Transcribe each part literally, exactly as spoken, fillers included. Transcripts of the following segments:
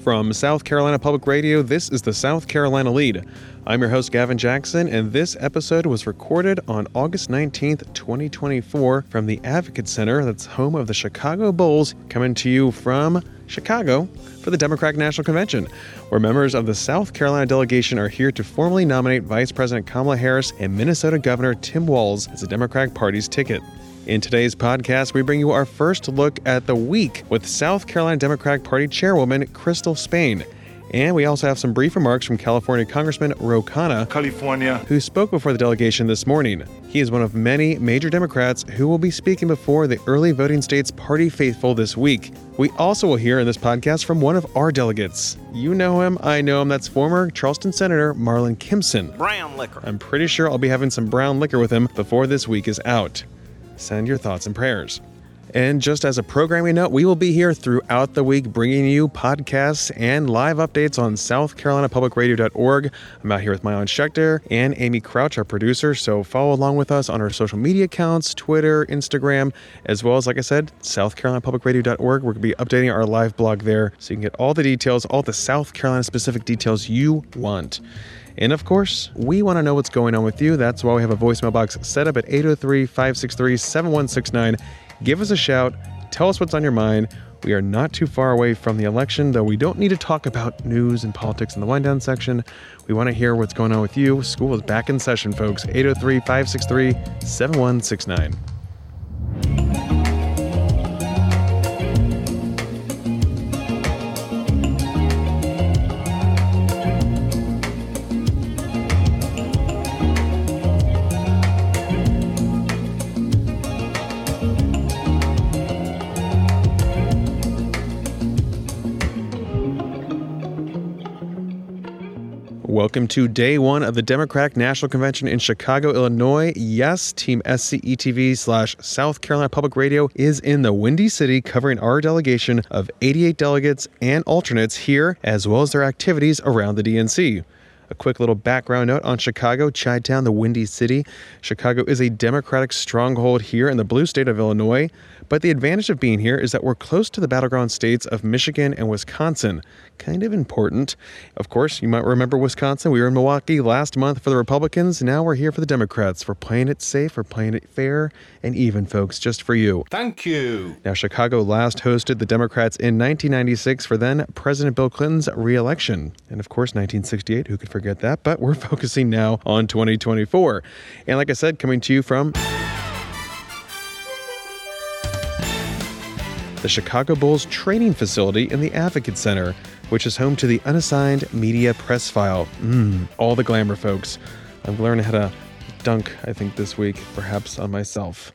From South Carolina Public Radio, this is the South Carolina Lead. I'm your host, Gavin Jackson, and this episode was recorded on August nineteenth, twenty twenty-four from the Advocate Center, that's home of the Chicago Bulls, coming to you from Chicago for the Democratic National Convention, where members of the South Carolina delegation are here to formally nominate Vice President Kamala Harris and Minnesota Governor Tim Walz as the Democratic Party's ticket. In today's podcast, we bring you our first look at the week with South Carolina Democratic Party Chairwoman Crystal Spain. And we also have some brief remarks from California Congressman Ro Khanna, California, who spoke before the delegation this morning. He is one of many major Democrats who will be speaking before the early voting states party faithful this week. We also will hear in this podcast from one of our delegates. You know him, I know him, that's former Charleston Senator Marlon Kimpson. Brown liquor. I'm pretty sure I'll be having some brown liquor with him before this week is out. Send your thoughts and prayers. And just as a programming note, we will be here throughout the week bringing you podcasts and live updates on south carolina public radio dot org. I'm out here with Mylon Schechter and Amy Crouch, our producer, so follow along with us on our social media accounts, Twitter, Instagram, as well as, like I said, south carolina public radio dot org. We're going to be updating our live blog there so you can get all the details, all the South Carolina-specific details you want. And of course, we want to know what's going on with you. That's why we have a voicemail box set up at eight oh three, five six three, seven one six nine. Give us a shout. Tell us what's on your mind. We are not too far away from the election, though we don't need to talk about news and politics in the wind down section. We want to hear what's going on with you. School is back in session, folks. eight oh three, five six three, seven one six nine. Welcome to day one of the Democratic National Convention in Chicago, Illinois. Yes, Team S C E T V slash South Carolina Public Radio is in the Windy City covering our delegation of eighty-eight delegates and alternates here, as well as their activities around the D N C. A quick little background note on Chicago, Chi-Town, the Windy City. Chicago is a Democratic stronghold here in the blue state of Illinois, but the advantage of being here is that we're close to the battleground states of Michigan and Wisconsin. Kind of important. Of course, you might remember Wisconsin. We were in Milwaukee last month for the Republicans. Now we're here for the Democrats. We're playing it safe. We're playing it fair and even, folks, just for you. Thank you. Now, Chicago last hosted the Democrats in nineteen ninety-six for then President Bill Clinton's re-election. And of course, nineteen sixty-eight, who could forget that? But we're focusing now on twenty twenty-four. And like I said, coming to you from the Chicago Bulls training facility in the Advocate Center, which is home to the Unassigned Media Press File. Mmm, all the glamour, folks. I'm learning how to dunk, I think, this week, perhaps on myself.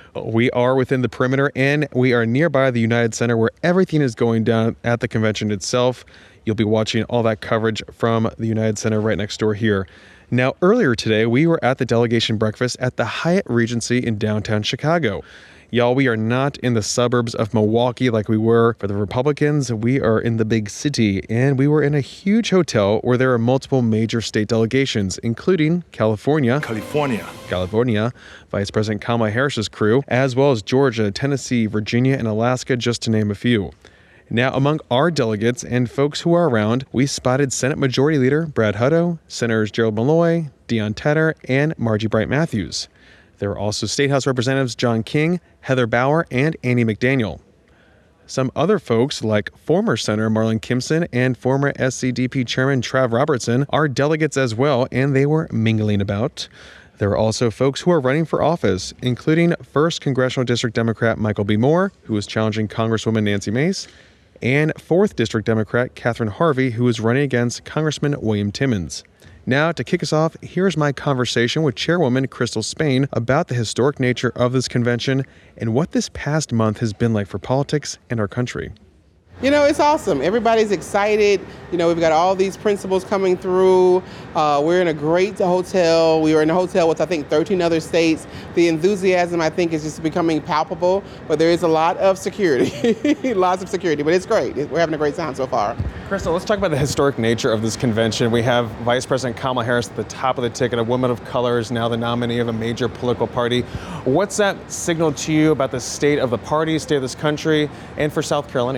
We are within the perimeter, and we are nearby the United Center, where everything is going down at the convention itself. You'll be watching all that coverage from the United Center right next door here. Now, earlier today, we were at the delegation breakfast at the Hyatt Regency in downtown Chicago. Y'all, we are not in the suburbs of Milwaukee like we were for the Republicans. We are in the big city, and we were in a huge hotel where there are multiple major state delegations, including California, California, California, Vice President Kamala Harris's crew, as well as Georgia, Tennessee, Virginia, and Alaska, just to name a few. Now, among our delegates and folks who are around, we spotted Senate Majority Leader Brad Hutto, Senators Gerald Malloy, Dion Tedder, and Margie Bright Matthews. There were also State House Representatives John King, Heather Bauer, and Andy McDaniel. Some other folks, like former Senator Marlon Kimpson and former S C D P Chairman Trav Robertson, are delegates as well, and they were mingling about. There are also folks who are running for office, including first Congressional District Democrat Michael B. Moore, who is challenging Congresswoman Nancy Mace, and fourth District Democrat Catherine Harvey, who is running against Congressman William Timmons. Now, to kick us off, here's my conversation with Chairwoman Crystal Spain about the historic nature of this convention and what this past month has been like for politics and our country. You know, it's awesome. Everybody's excited. You know, we've got all these principals coming through. Uh, we're in a great hotel. We were in a hotel with, I think, thirteen other states. The enthusiasm, I think, is just becoming palpable, but there is a lot of security, lots of security, but it's great. We're having a great time so far. Crystal, let's talk about the historic nature of this convention. We have Vice President Kamala Harris at the top of the ticket, a woman of color is now the nominee of a major political party. What's that signal to you about the state of the party, state of this country, and for South Carolinians?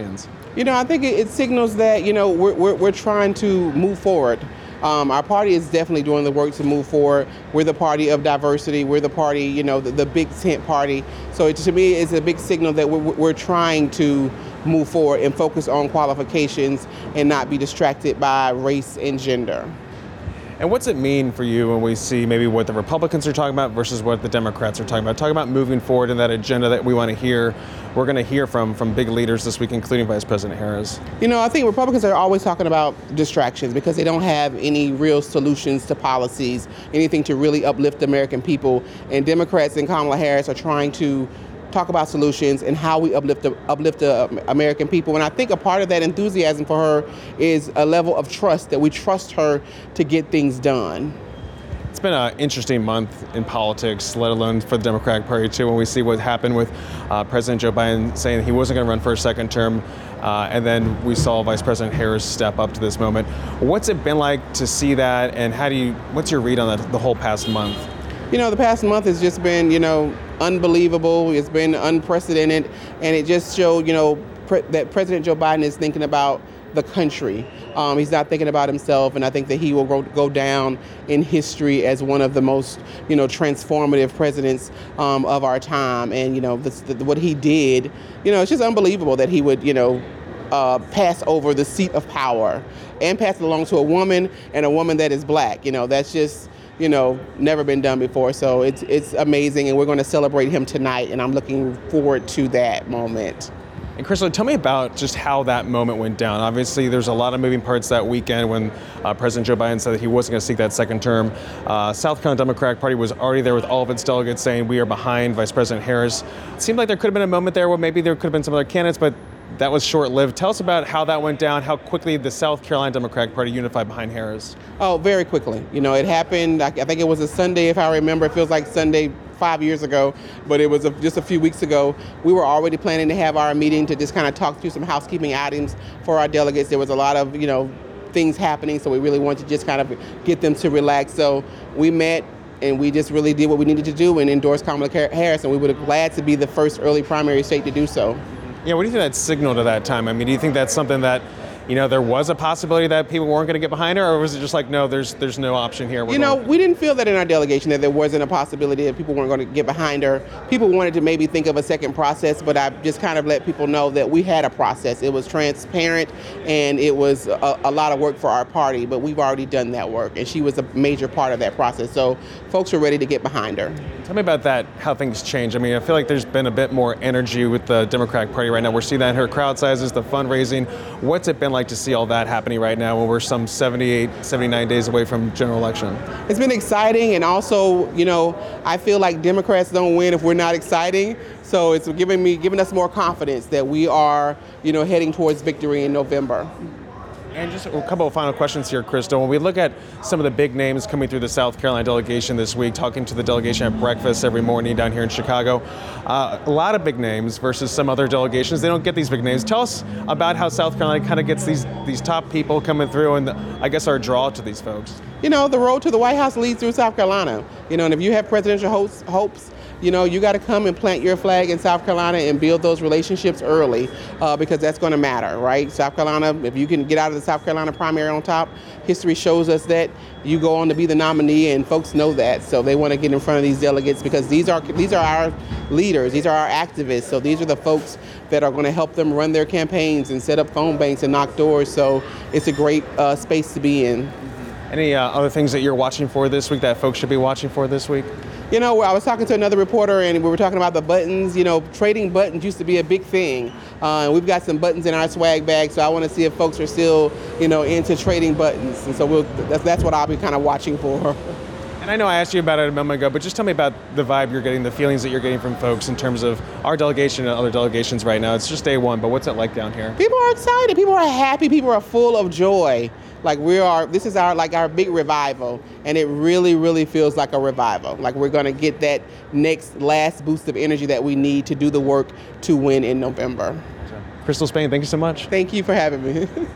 You know, I think it, it signals that, you know, we're, we're, we're trying to move forward. Um, our party is definitely doing the work to move forward. We're the party of diversity. We're the party, you know, the, the big tent party. So it, to me, it's a big signal that we're, we're trying to move forward and focus on qualifications and not be distracted by race and gender. And what's it mean for you when we see maybe what the Republicans are talking about versus what the Democrats are talking about? Talking about moving forward in that agenda that we want to hear. We're going to hear from from big leaders this week, including Vice President Harris. You know, I think Republicans are always talking about distractions because they don't have any real solutions to policies, anything to really uplift the American people. And Democrats and Kamala Harris are trying to talk about solutions and how we uplift the, uplift the American people. And I think a part of that enthusiasm for her is a level of trust, that we trust her to get things done. It's been an interesting month in politics, let alone for the Democratic Party, too, when we see what happened with uh, President Joe Biden saying he wasn't going to run for a second term. Uh, and then we saw Vice President Harris step up to this moment. What's it been like to see that? And how do you, what's your read on that the whole past month? You know, the past month has just been, you know, unbelievable. It's been unprecedented. And it just showed, you know, pre- that President Joe Biden is thinking about the country. Um, he's not thinking about himself. And I think that he will go, go down in history as one of the most, you know, transformative presidents um, of our time. And, you know, this, the, what he did, you know, it's just unbelievable that he would, you know, uh, pass over the seat of power and pass it along to a woman, and a woman that is black. You know, that's just, you know, never been done before. So it's it's amazing, and we're going to celebrate him tonight, and I'm looking forward to that moment. And Crystal, tell me about just how that moment went down. Obviously, there's a lot of moving parts that weekend when uh, President Joe Biden said that he wasn't going to seek that second term. Uh, South Carolina Democratic Party was already there with all of its delegates saying we are behind Vice President Harris. It seemed like there could have been a moment there where maybe there could have been some other candidates, but that was short-lived. Tell us about how that went down, how quickly the South Carolina Democratic Party unified behind Harris. Oh, very quickly. You know, it happened, I think it was a Sunday, if I remember. It feels like Sunday five years ago, but it was a, just a few weeks ago. We were already planning to have our meeting to just kind of talk through some housekeeping items for our delegates. There was a lot of, you know, things happening, so we really wanted to just kind of get them to relax. So we met, and we just really did what we needed to do and endorsed Kamala Harris, and we would have glad to be the first early primary state to do so. Yeah, what do you think that signaled at that time? I mean, do you think that's something that, you know, there was a possibility that people weren't going to get behind her, or was it just like, no, there's there's no option here? You know, we didn't feel that in our delegation, that there wasn't a possibility that people weren't going to get behind her. People wanted to maybe think of a second process, but I just kind of let people know that we had a process. It was transparent, and it was a, a lot of work for our party, but we've already done that work, and she was a major part of that process. So folks are ready to get behind her. Tell me about that, how things change. I mean, I feel like there's been a bit more energy with the Democratic Party right now. We're seeing that in her crowd sizes, the fundraising. What's it been like to see all that happening right now when we're some seventy-eight, seventy-nine days away from general election? It's been exciting, and also, you know, I feel like Democrats don't win if we're not exciting. So it's giving me, giving us more confidence that we are, you know, heading towards victory in November. And just a couple of final questions here, Crystal. When we look at some of the big names coming through the South Carolina delegation this week, talking to the delegation at breakfast every morning down here in Chicago, uh, a lot of big names versus some other delegations. They don't get these big names. Tell us about how South Carolina kind of gets these these top people coming through, and the, I guess our draw to these folks. You know, the road to the White House leads through South Carolina. You know, and if you have presidential hopes, hopes you know, you got to come and plant your flag in South Carolina and build those relationships early uh, because that's going to matter, right? South Carolina, if you can get out of the South Carolina primary on top, history shows us that you go on to be the nominee, and folks know that. So they want to get in front of these delegates because these are these are our leaders, these are our activists. So these are the folks that are going to help them run their campaigns and set up phone banks and knock doors. So it's a great uh, space to be in. Any uh, other things that you're watching for this week that folks should be watching for this week? You know, I was talking to another reporter, and we were talking about the buttons. You know, trading buttons used to be a big thing. Uh, and we've got some buttons in our swag bag, so I want to see if folks are still, you know, into trading buttons. And so we'll, that's, that's what I'll be kind of watching for. And I know I asked you about it a moment ago, but just tell me about the vibe you're getting, the feelings that you're getting from folks in terms of our delegation and other delegations right now. It's just day one, but what's it like down here? People are excited. People are happy. People are full of joy. Like we are, this is our like our big revival, and it really, really feels like a revival. Like we're going to get that next last boost of energy that we need to do the work to win in November. Crystal Spain, thank you so much. Thank you for having me.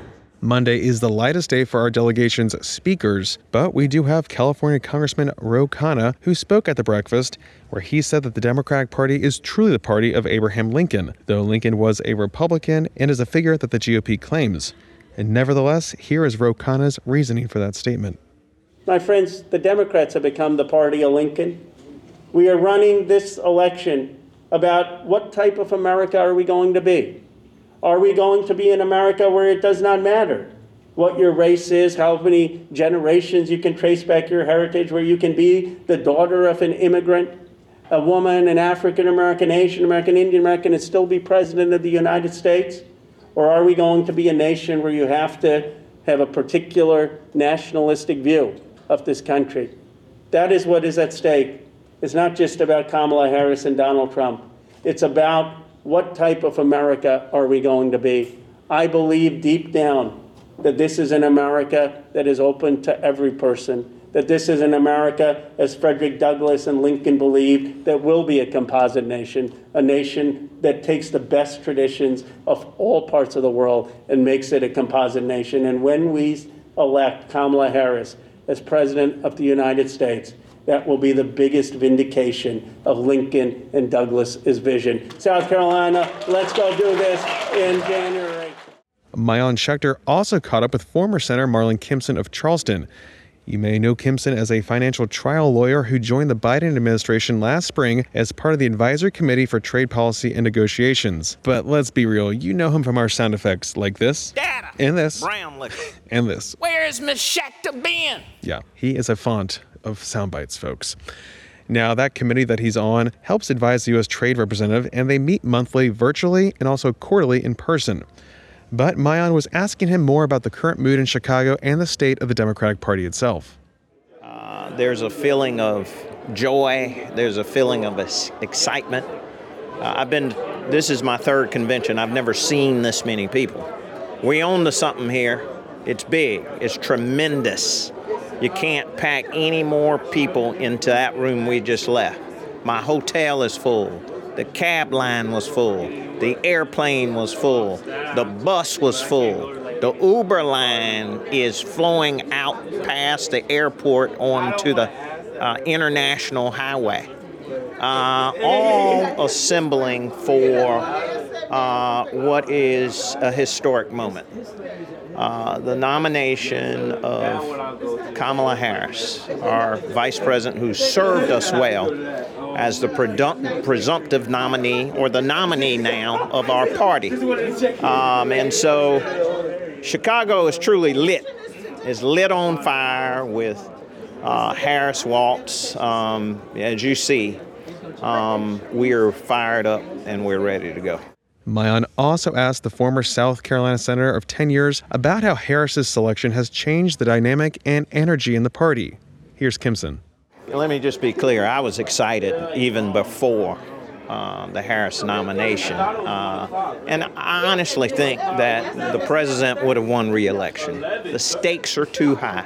Monday is the lightest day for our delegation's speakers, but we do have California Congressman Ro Khanna, who spoke at the breakfast, where he said that the Democratic Party is truly the party of Abraham Lincoln, though Lincoln was a Republican and is a figure that the G O P claims. And nevertheless, here is Ro Khanna's reasoning for that statement. My friends, the Democrats have become the party of Lincoln. We are running this election about what type of America are we going to be? Are we going to be an America where it does not matter what your race is, how many generations you can trace back your heritage, where you can be the daughter of an immigrant, a woman, an African American, Asian American, Indian American, and still be president of the United States? Or are we going to be a nation where you have to have a particular nationalistic view of this country? That is what is at stake. It's not just about Kamala Harris and Donald Trump. It's about what type of America are we going to be? I believe deep down that this is an America that is open to every person, that this is an America, as Frederick Douglass and Lincoln believed, that will be a composite nation, a nation that takes the best traditions of all parts of the world and makes it a composite nation. And when we elect Kamala Harris as President of the United States, that will be the biggest vindication of Lincoln and Douglas's vision. South Carolina, let's go do this in January. Maayan Schechter also caught up with former Senator Marlin Kimpson of Charleston. You may know Kimpson as a financial trial lawyer who joined the Biden administration last spring as part of the Advisory Committee for Trade Policy and Negotiations. But let's be real, you know him from our sound effects like this, Data, and this, brown liquor, and this. Where is Miss Schechter been? Yeah, he is a font of sound bites, folks. Now, that committee that he's on helps advise the U S Trade Representative, and they meet monthly virtually and also quarterly in person. But Maayan was asking him more about the current mood in Chicago and the state of the Democratic Party itself. Uh, there's a feeling of joy. There's a feeling of excitement. Uh, I've been, this is my third convention. I've never seen this many people. We own the something here. It's big. It's tremendous. You can't pack any more people into that room we just left. My hotel is full. The cab line was full. The airplane was full. The bus was full. The Uber line is flowing out past the airport onto the uh, international highway. Uh, all assembling for uh, what is a historic moment. Uh, the nomination of Kamala Harris, our vice president who served us well, as the predum- presumptive nominee, or the nominee now, of our party. Um, and so Chicago is truly lit, is lit on fire with uh, Harris Waltz. Um, as you see, um, we're fired up and we're ready to go. Maayan also asked the former South Carolina senator of ten years about how Harris's selection has changed the dynamic and energy in the party. Here's Kimpson. Let me just be clear. I was excited even before uh, the Harris nomination. Uh, and I honestly think that the president would have won re-election. The stakes are too high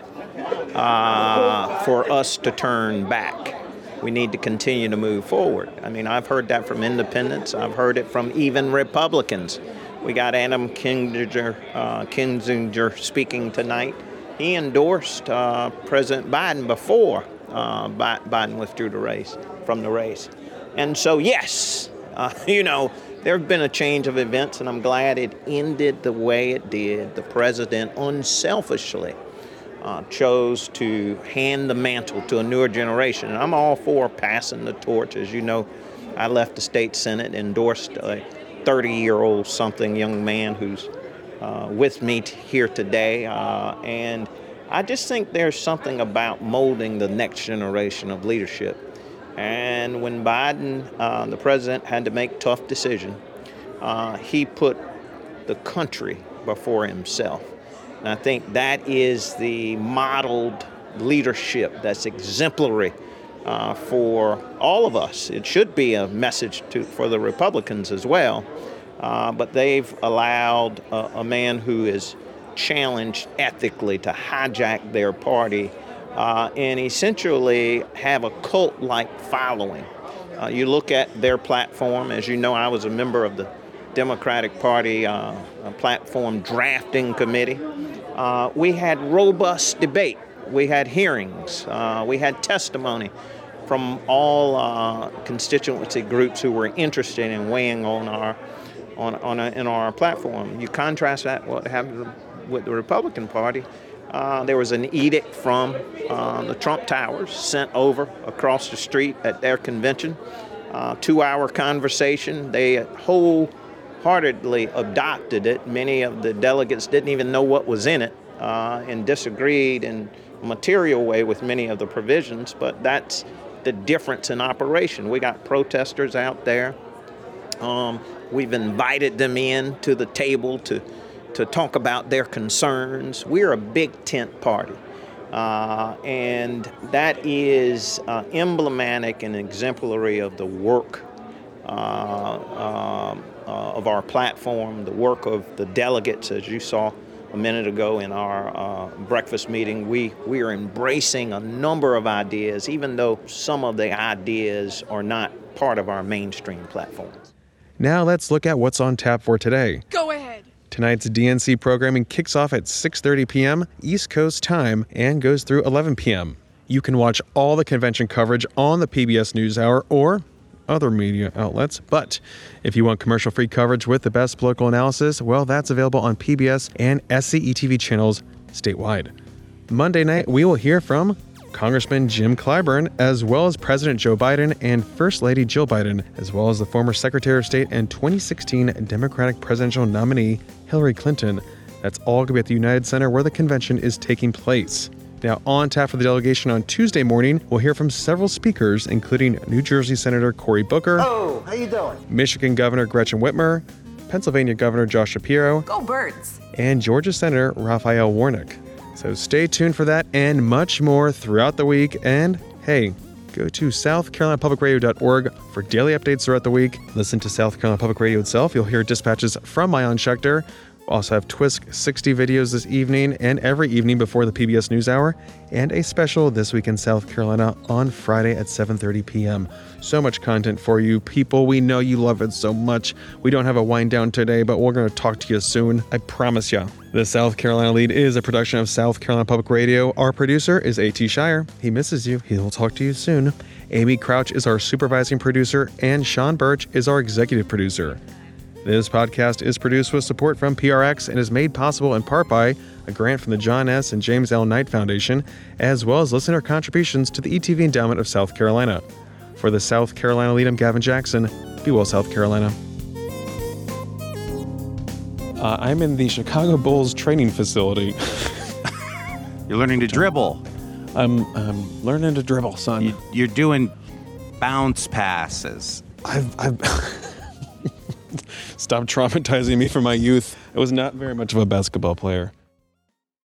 uh, for us to turn back. We need to continue to move forward. I mean, I've heard that from independents. I've heard it from even Republicans. We got Adam Kinzinger, uh, Kinzinger speaking tonight. He endorsed uh, President Biden before uh, Biden withdrew the race from the race. And so, yes, uh, you know, there have been a change of events, and I'm glad it ended the way it did. The president unselfishly Uh, chose to hand the mantle to a newer generation. And I'm all for passing the torch. As you know, I left the state senate, endorsed a thirty-year-old something young man who's uh, with me t- here today. Uh, and I just think there's something about molding the next generation of leadership. And when Biden, uh, the president, had to make tough decisions, uh, he put the country before himself. And I think that is the modeled leadership that's exemplary uh, for all of us. It should be a message to for the Republicans as well. Uh, but they've allowed a, a man who is challenged ethically to hijack their party uh, and essentially have a cult-like following. Uh, you look at their platform. As you know, I was a member of the Democratic Party uh, platform drafting committee. Uh, we had robust debate. We had hearings. Uh, we had testimony from all uh, constituency groups who were interested in weighing on our on on a, in our platform. You contrast that what happened with the Republican Party. Uh, there was an edict from uh, the Trump Towers sent over across the street at their convention. Uh, two-hour conversation. They wholeheartedly adopted it. Many of the delegates didn't even know what was in it uh, and disagreed in a material way with many of the provisions, but that's the difference in operation. We got protesters out there. Um, we've invited them in to the table to to talk about their concerns. We're a big tent party. Uh, and that is uh, emblematic and exemplary of the work uh, uh, uh, of our platform, the work of the delegates, as you saw a minute ago in our uh, breakfast meeting. We, we are embracing a number of ideas, even though some of the ideas are not part of our mainstream platform. Now let's look at what's on tap for today. Go ahead. Tonight's D N C programming kicks off at six thirty p.m. East Coast time and goes through eleven p.m. You can watch all the convention coverage on the P B S NewsHour or other media outlets, but if you want commercial-free coverage with the best political analysis, well, that's available on P B S and S C E T V channels statewide. Monday night, we will hear from Congressman Jim Clyburn, as well as President Joe Biden and First Lady Jill Biden, as well as the former Secretary of State and twenty sixteen Democratic presidential nominee Hillary Clinton. That's all going to be at the United Center where the convention is taking place. Now, on tap for the delegation on Tuesday morning, we'll hear from several speakers, including New Jersey Senator Cory Booker, Oh, how you doing? Michigan Governor Gretchen Whitmer, Pennsylvania Governor Josh Shapiro, Go Birds. and Georgia Senator Raphael Warnock. So stay tuned for that and much more throughout the week. And hey, go to south carolina public radio dot org for daily updates throughout the week. Listen to South Carolina Public Radio itself. You'll hear dispatches from Maayan Schechter. We'll also have Twisk sixty videos this evening and every evening before the P B S NewsHour, and a special This Week in South Carolina on Friday at seven thirty p.m. So much content for you people. We know you love it so much. We don't have a wind down today, but we're going to talk to you soon. I promise you. The South Carolina Lead is a production of South Carolina Public Radio. Our producer is A T Shire. He misses you. He will talk to you soon. Amy Crouch is our supervising producer, and Sean Birch is our executive producer. This podcast is produced with support from P R X and is made possible in part by a grant from the John S. and James L. Knight Foundation, as well as listener contributions to the E T V Endowment of South Carolina. For the South Carolina Lead, I'm Gavin Jackson. Be well, South Carolina. Uh, I'm in the Chicago Bulls training facility. You're learning to dribble. I'm, I'm learning to dribble, son. You, you're doing bounce passes. I've... I've Stop traumatizing me from my youth. I was not very much of a basketball player.